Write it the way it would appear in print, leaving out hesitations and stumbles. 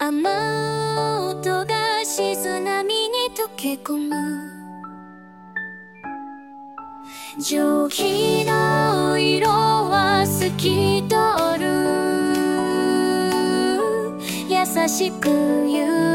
雨音が静波に溶け込む。蒸気の色は透き通る。優しく言う